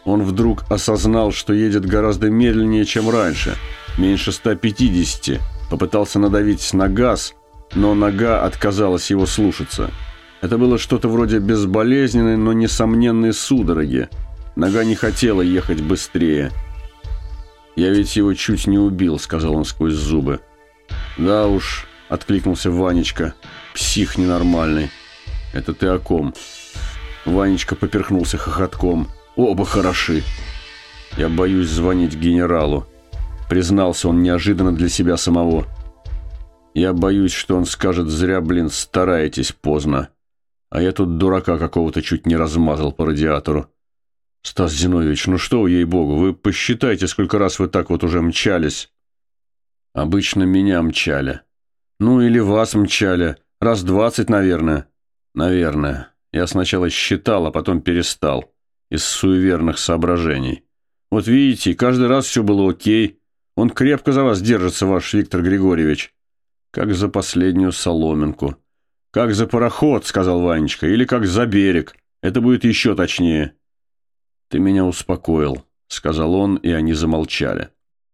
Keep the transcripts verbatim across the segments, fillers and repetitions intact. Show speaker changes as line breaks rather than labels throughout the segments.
Он вдруг осознал, что едет гораздо медленнее, чем раньше, меньше ста пятидесяти. Попытался надавить на газ, но нога отказалась его слушаться. Это было что-то вроде безболезненной, но несомненной судороги. Нога не хотела ехать быстрее. «Я ведь его чуть не убил», — сказал он сквозь зубы. «Да уж», — откликнулся Ванечка, — «псих ненормальный». «Это ты о ком?» Ванечка поперхнулся хохотком. «Оба хороши». «Я боюсь звонить генералу», — признался он неожиданно для себя самого. «Я боюсь, что он скажет: зря, блин, стараетесь поздно. А я тут дурака какого-то чуть не размазал по радиатору. Стас Зиновьевич, ну что вы, ей-богу, вы посчитайте, сколько раз вы так вот уже мчались». «Обычно меня мчали. Ну, или вас мчали. Раз двадцать, наверное». «Наверное. Я сначала считал, а потом перестал. Из суеверных соображений. Вот видите, каждый раз все было окей. Он крепко за вас держится, ваш Виктор Григорьевич. Как за последнюю соломинку». «Как за пароход», — сказал Ванечка, — «или как за берег. Это будет еще точнее». «Ты меня успокоил», — сказал он, и они замолчали.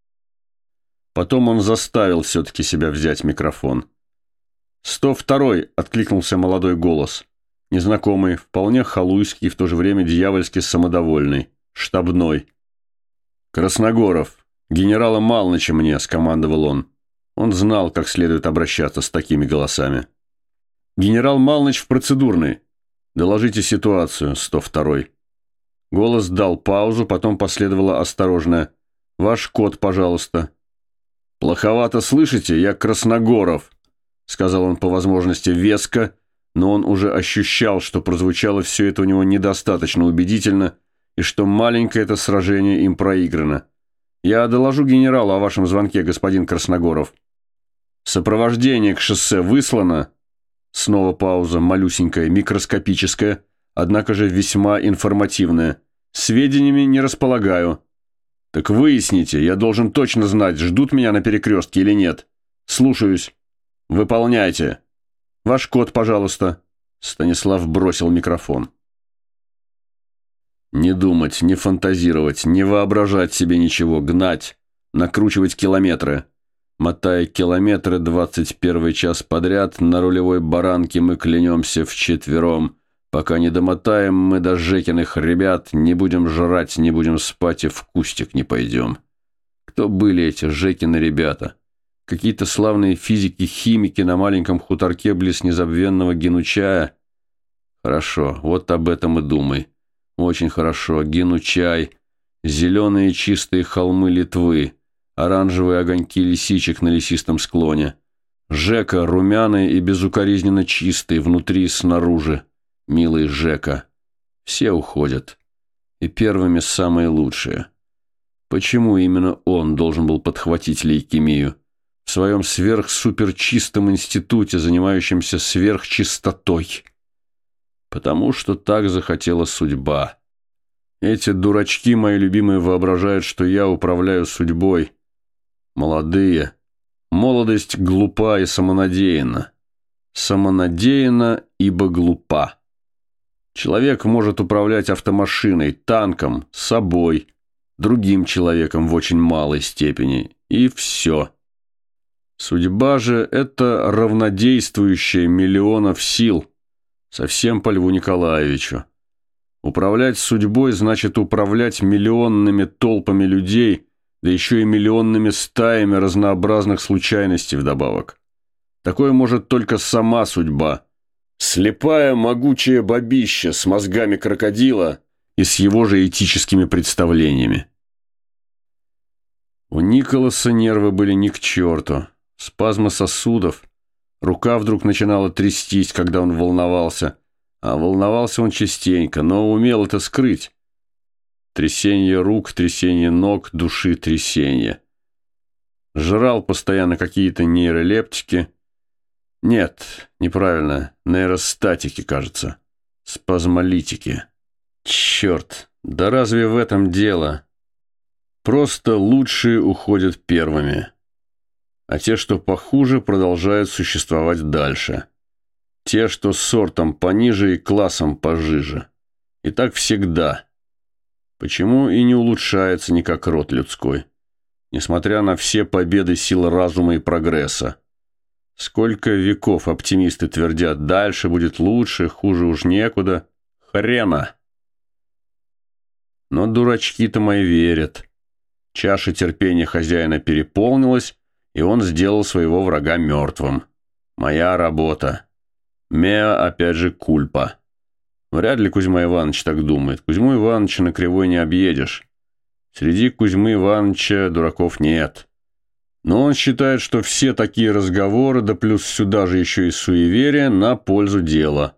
Потом он заставил все-таки себя взять микрофон. «сто второй», — откликнулся молодой голос. Незнакомый, вполне халуйский, в то же время дьявольски самодовольный. Штабной. «Красногоров, генерала Малныча мне», — скомандовал он. Он знал, как следует обращаться с такими голосами. «Генерал Малныч в процедурной. Доложите ситуацию, сто второй». Голос дал паузу, потом последовало осторожное: «Ваш код, пожалуйста». «Плоховато слышите? Я Красногоров», — сказал он по возможности веско, но он уже ощущал, что прозвучало все это у него недостаточно убедительно и что маленькое это сражение им проиграно. «Я доложу генералу о вашем звонке, господин Красногоров». «Сопровождение к шоссе выслано». Снова пауза, малюсенькая, микроскопическая, однако же весьма информативная. «Сведениями не располагаю». «Так выясните, я должен точно знать, ждут меня на перекрестке или нет». «Слушаюсь». «Выполняйте». «Ваш код, пожалуйста». Станислав бросил микрофон. Не думать, не фантазировать, не воображать себе ничего, гнать, накручивать километры. Мотая километры двадцать первый час подряд, на рулевой баранке мы клянемся вчетвером. Пока не домотаем мы до Жекиных ребят, не будем жрать, не будем спать и в кустик не пойдем. Кто были эти Жекины ребята? Какие-то славные физики-химики на маленьком хуторке близ незабвенного Генучая? Хорошо, вот об этом и думай. Очень хорошо. Генучай, зеленые чистые холмы Литвы, оранжевые огоньки лисичек на лесистом склоне. Жека румяный и безукоризненно чистый, внутри и снаружи. Милый Жека. Все уходят. И первыми самые лучшие. Почему именно он должен был подхватить лейкемию? В своем сверхсуперчистом институте, занимающемся сверхчистотой. Потому что так захотела судьба. Эти дурачки, мои любимые, воображают, что я управляю судьбой. Молодые. Молодость глупа и самонадеянна. Самонадеянна, ибо глупа. Человек может управлять автомашиной, танком, собой, другим человеком в очень малой степени. И все. Судьба же – это равнодействующая миллионов сил. Совсем по Льву Николаевичу. Управлять судьбой значит управлять миллионными толпами людей, да еще и миллионными стаями разнообразных случайностей вдобавок. Такое может только сама судьба. Слепая, могучая бабища с мозгами крокодила и с его же этическими представлениями. У Николаса нервы были ни к черту. Спазмы сосудов. Рука вдруг начинала трястись, когда он волновался. А волновался он частенько, но умел это скрыть. Трясение рук, трясение ног, души трясение. Жрал постоянно какие-то нейролептики. Нет, неправильно, нейростатики, кажется. Спазмолитики. Черт, да разве в этом дело? Просто лучшие уходят первыми. А те, что похуже, продолжают существовать дальше. Те, что сортом пониже и классом пожиже. И так всегда. Почему и не улучшается никак род людской, несмотря на все победы сил разума и прогресса? Сколько веков оптимисты твердят: дальше будет лучше, хуже уж некуда. Хрена! Но дурачки-то мои верят. Чаша терпения хозяина переполнилась, и он сделал своего врага мертвым. Моя работа. Меа опять же кульпа. Вряд ли Кузьма Иванович так думает. Кузьму Ивановича на кривой не объедешь. Среди Кузьмы Ивановича дураков нет. Но он считает, что все такие разговоры, да плюс сюда же еще и суеверие, на пользу дела.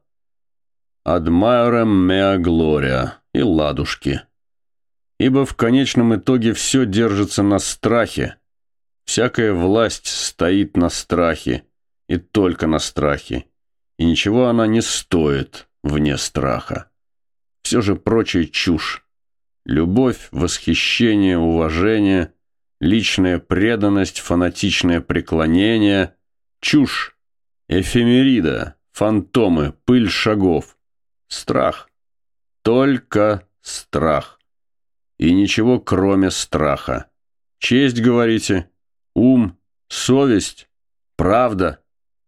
Admirem mea gloria и ладушки. Ибо в конечном итоге все держится на страхе. Всякая власть стоит на страхе, и только на страхе. И ничего она не стоит вне страха. Все же прочая чушь. Любовь, восхищение, уважение, личная преданность, фанатичное преклонение, чушь, эфемерида, фантомы, пыль шагов. Страх. Только страх. И ничего кроме страха. Честь, говорите? Ум? Совесть? Правда?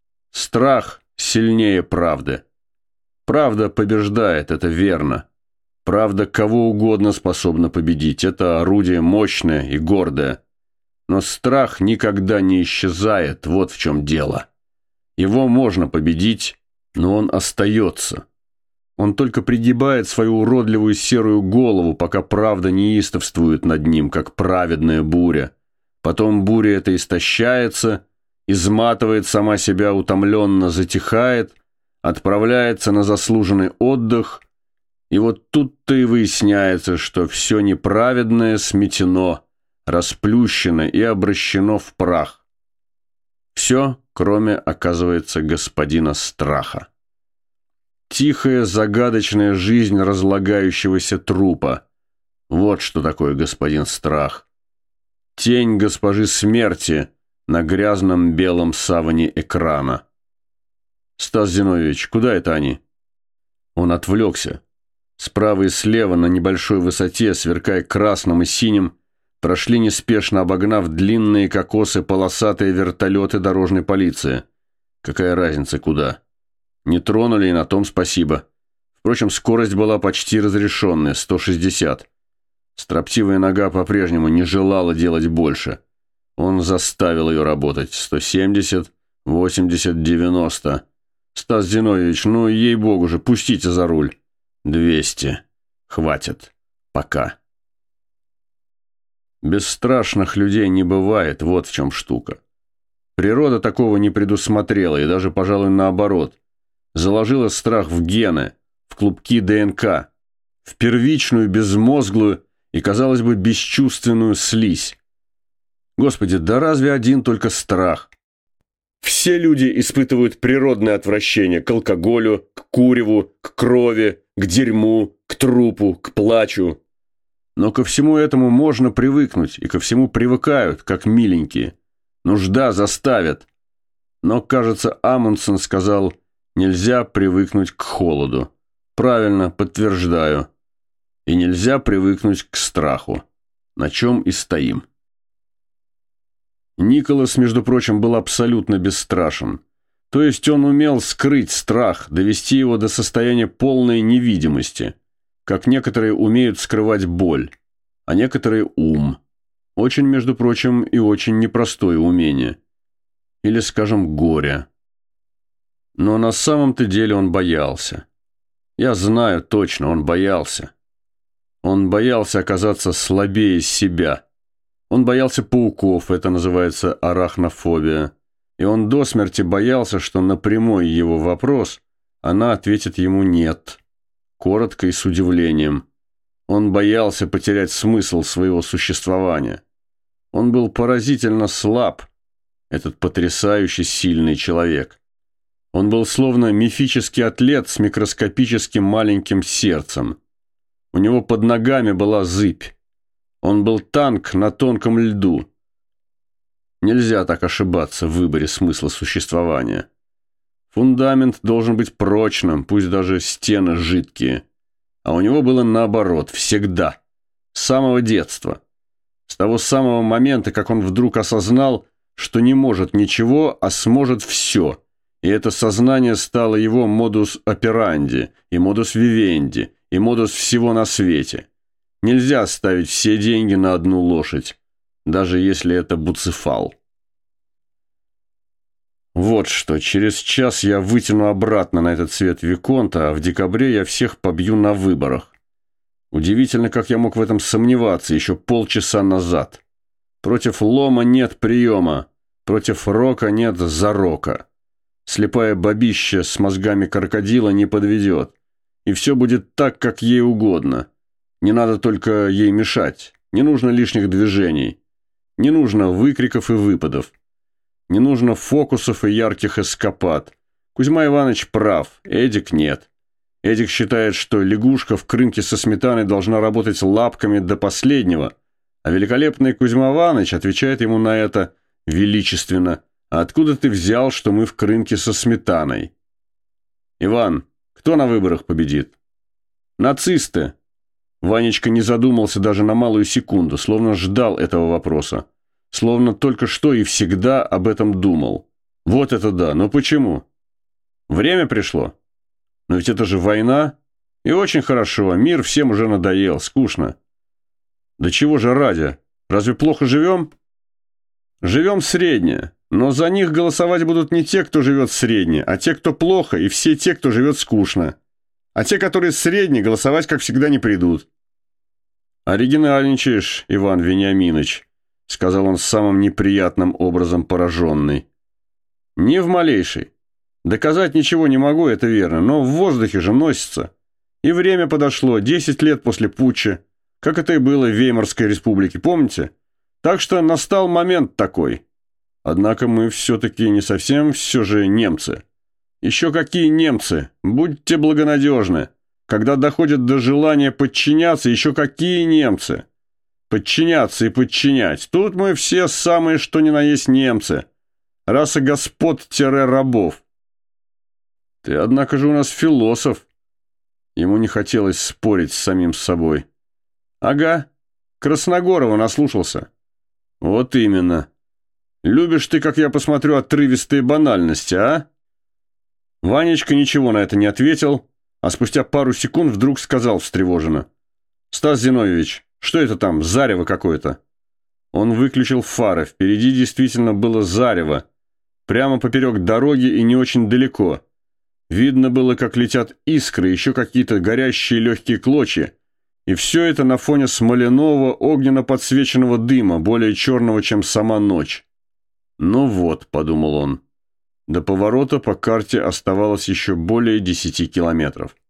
Страх сильнее правды. Правда побеждает, это верно. Правда кого угодно способна победить. Это орудие мощное и гордое. Но страх никогда не исчезает, вот в чем дело. Его можно победить, но он остается. Он только пригибает свою уродливую серую голову, пока правда неистовствует над ним, как праведная буря. Потом буря эта истощается, изматывает сама себя, утомленно затихает, отправляется на заслуженный отдых. И вот тут-то и выясняется, что все неправедное сметено, расплющено и обращено в прах. Все, кроме, оказывается, господина страха. Тихая, загадочная жизнь разлагающегося трупа. Вот что такое господин страх. Тень госпожи смерти на грязном белом саване экрана. Стас Зиновьевич, куда это они? Он отвлекся. Справа и слева на небольшой высоте, сверкая красным и синим, прошли неспешно, обогнав длинные кокосы полосатые вертолеты дорожной полиции. Какая разница, куда? Не тронули, и на том спасибо. Впрочем, скорость была почти разрешенная, сто шестьдесят. Строптивая нога по-прежнему не желала делать больше. Он заставил ее работать. сто семьдесят, восемьдесят, девяносто. Стас Зиновьевич, ну ей-богу же, пустите за руль. двести. Хватит. Пока. Бесстрашных людей не бывает, вот в чем штука. Природа такого не предусмотрела, и даже, пожалуй, наоборот. Заложила страх в гены, в клубки ДНК, в первичную, безмозглую и, казалось бы, бесчувственную слизь. Господи, да разве один только страх? Все люди испытывают природное отвращение к алкоголю, к куреву, к крови, к дерьму, к трупу, к плачу. Но ко всему этому можно привыкнуть, и ко всему привыкают, как миленькие. Нужда заставит. Но, кажется, Амундсен сказал: нельзя привыкнуть к холоду. Правильно, подтверждаю. И нельзя привыкнуть к страху. На чем и стоим. Николас, между прочим, был абсолютно бесстрашен. То есть он умел скрыть страх, довести его до состояния полной невидимости, как некоторые умеют скрывать боль, а некоторые ум. Очень, между прочим, и очень непростое умение. Или, скажем, горе. Но на самом-то деле он боялся. Я знаю точно, он боялся. Он боялся оказаться слабее себя. Он боялся пауков, это называется арахнофобия. И он до смерти боялся, что на прямой его вопрос она ответит ему «нет». Коротко и с удивлением. Он боялся потерять смысл своего существования. Он был поразительно слаб, этот потрясающе сильный человек. Он был словно мифический атлет с микроскопическим маленьким сердцем. У него под ногами была зыбь. Он был танк на тонком льду. Нельзя так ошибаться в выборе смысла существования. Фундамент должен быть прочным, пусть даже стены жидкие. А у него было наоборот, всегда. С самого детства. С того самого момента, как он вдруг осознал, что не может ничего, а сможет все. И это сознание стало его модус операнди, и модус вивенди, и модус всего на свете. Нельзя ставить все деньги на одну лошадь, даже если это Буцефал. Вот что, через час я вытяну обратно на этот свет Виконта, а в декабре я всех побью на выборах. Удивительно, как я мог в этом сомневаться еще полчаса назад. Против лома нет приема, против рока нет зарока. Слепая бабища с мозгами крокодила не подведет, и все будет так, как ей угодно. Не надо только ей мешать, не нужно лишних движений, не нужно выкриков и выпадов. Не нужно фокусов и ярких эскапад. Кузьма Иванович прав, Эдик нет. Эдик считает, что лягушка в крынке со сметаной должна работать лапками до последнего, а великолепный Кузьма Иванович отвечает ему на это величественно: «А откуда ты взял, что мы в крынке со сметаной?» «Иван, кто на выборах победит?» «Нацисты». Ванечка не задумался даже на малую секунду, словно ждал этого вопроса. Словно только что и всегда об этом думал. Вот это да, но почему? Время пришло. Но ведь это же война. И очень хорошо, мир всем уже надоел, скучно. Да чего же ради? Разве плохо живем? Живем средне, но за них голосовать будут не те, кто живет средне, а те, кто плохо, и все те, кто живет скучно. А те, которые средне, голосовать, как всегда, не придут. Оригинальничаешь, Иван Вениаминович, — сказал он самым неприятным образом пораженный. «Не в малейшей. Доказать ничего не могу, это верно, но в воздухе же носится. И время подошло, десять лет после путча, как это и было в Веймарской республике, помните? Так что настал момент такой. Однако мы все-таки не совсем все же немцы. Еще какие немцы? Будьте благонадежны. Когда доходит до желания подчиняться, еще какие немцы? Подчиняться и подчинять. Тут мы все самые что ни на есть немцы. Раса господ-рабов. Ты, однако же, у нас философ. Ему не хотелось спорить с самим собой. Ага, Красногорова наслушался. Вот именно. Любишь ты, как я посмотрю, отрывистые банальности, а? Ванечка ничего на это не ответил, а спустя пару секунд вдруг сказал встревоженно: «Стас Зиновьевич, что это там, зарево какое-то?» Он выключил фары. Впереди действительно было зарево. Прямо поперек дороги и не очень далеко. Видно было, как летят искры, еще какие-то горящие легкие клочья. И все это на фоне смоляного, огненно подсвеченного дыма, более черного, чем сама ночь. «Ну вот», — подумал он, — до поворота по карте оставалось еще более десяти километров.